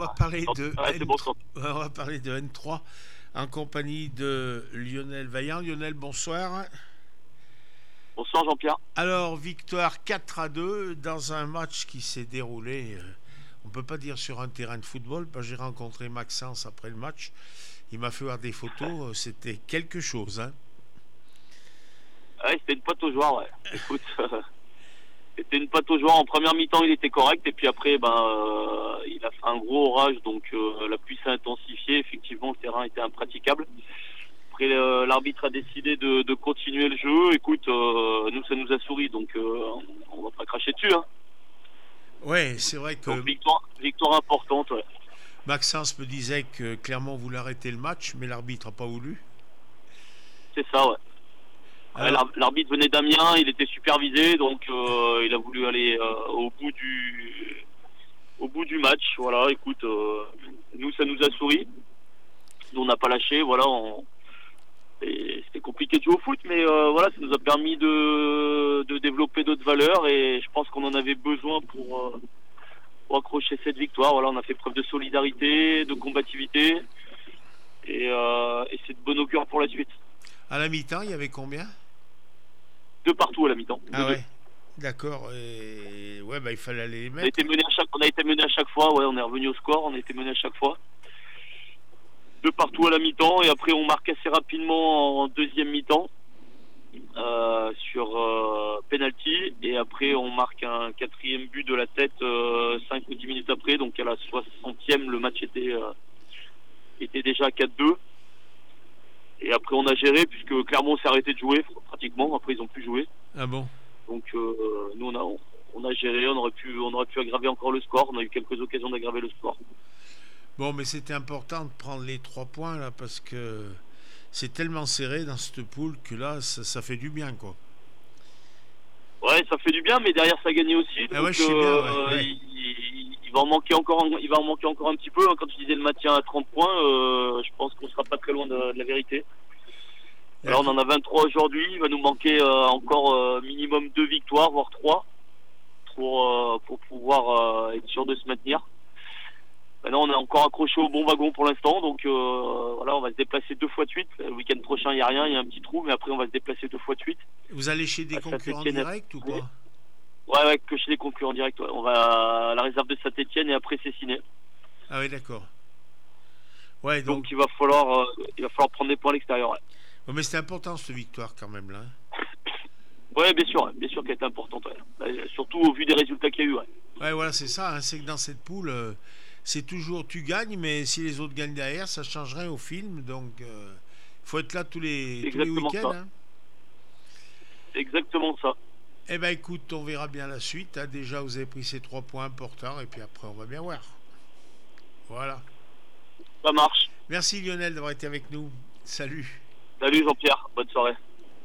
va parler de Ouais, c'est bon. On va parler de N3 en compagnie de Lionel Vaillant. Lionel, bonsoir. Bonsoir Jean-Pierre. Alors, victoire 4-2 dans un match qui s'est déroulé, on ne peut pas dire sur un terrain de football, parce que j'ai rencontré Maxence après le match. Il m'a fait voir des photos, c'était quelque chose. Hein. Ouais, c'était une pâte aux joueurs, ouais. Écoute, c'était une pâte aux joueurs. En première mi-temps, il était correct, et puis après, il a fait un gros orage, donc la pluie s'est intensifiée. Effectivement, le terrain était impraticable. Après, l'arbitre a décidé de continuer le jeu. Écoute, nous, ça nous a souri, donc on va pas cracher dessus. Hein. Ouais, c'est vrai Donc que victoire importante, ouais. Maxence me disait que Clermont voulait arrêter le match, mais l'arbitre n'a pas voulu. C'est ça, ouais. Ouais, Alors, l'arbitre venait d'Amiens, il était supervisé, donc il a voulu aller au bout du match. Voilà, écoute, nous ça nous a souri, nous on n'a pas lâché, voilà, et c'était compliqué de jouer au foot, mais voilà, ça nous a permis de développer d'autres valeurs et je pense qu'on en avait besoin pour accrocher cette victoire. Voilà, on a fait preuve de solidarité, de combativité et c'est de bon augure pour la suite. à la mi-temps, il y avait combien? Deux partout à la mi-temps. Ah ouais, d'accord. Et ouais, il fallait aller les On a mettre. été mené à chaque fois, ouais, on est revenu au score, on a été mené à chaque fois. De partout à la mi-temps et après on marque assez rapidement en deuxième mi-temps sur penalty et après on marque un quatrième but de la tête 5 ou 10 minutes après, donc à la 60e le match était déjà à 4-2 et après on a géré puisque Clermont s'est arrêté de jouer pratiquement, après ils ont pu jouer, Ah bon? donc nous on a géré, on aurait pu aggraver encore le score, on a eu quelques occasions d'aggraver le score. Bon, mais c'était important de prendre les 3 points là parce que c'est tellement serré dans cette poule que là, ça fait du bien quoi. Ouais, ça fait du bien, mais derrière ça a gagné aussi, Ah ouais, donc je sais bien, ouais. Ouais. il va en manquer encore, il va en manquer encore un petit peu. Hein. Quand tu disais le maintien à 30 points, je pense qu'on sera pas très loin de la vérité. Alors on en a 23 aujourd'hui, il va nous manquer encore minimum 2 victoires, voire 3, pour pouvoir être sûr de se maintenir. Maintenant, on est encore accroché au bon wagon pour l'instant, donc voilà, on va se déplacer 2 fois de suite. Le week-end prochain, il n'y a rien, il y a un petit trou, mais après, on va se déplacer 2 fois de suite. Vous allez chez des À concurrents Saint-Étienne. directs ou quoi? Ouais, que chez les concurrents directs. Ouais. On va à la réserve de Saint-Étienne et après, c'est ciné. Ah oui, d'accord. Ouais, donc. Donc, il va falloir prendre des points à l'extérieur. Ouais, Oh, mais c'était important cette victoire quand même là. ouais bien sûr qu'elle est importante. Ouais. Surtout au vu des résultats qu'il y a eu. Ouais. Ouais, voilà, c'est ça. Hein, c'est que dans cette poule, c'est toujours tu gagnes, mais si les autres gagnent derrière, ça change rien au film. Donc, il faut être là C'est tous les exactement week-ends. ça. Hein. C'est exactement ça. Eh ben écoute, on verra bien la suite. Hein. Déjà, vous avez pris ces 3 points importants, et puis après, on va bien voir. Voilà. Ça marche. Merci Lionel d'avoir été avec nous. Salut. Salut Jean-Pierre. Bonne soirée.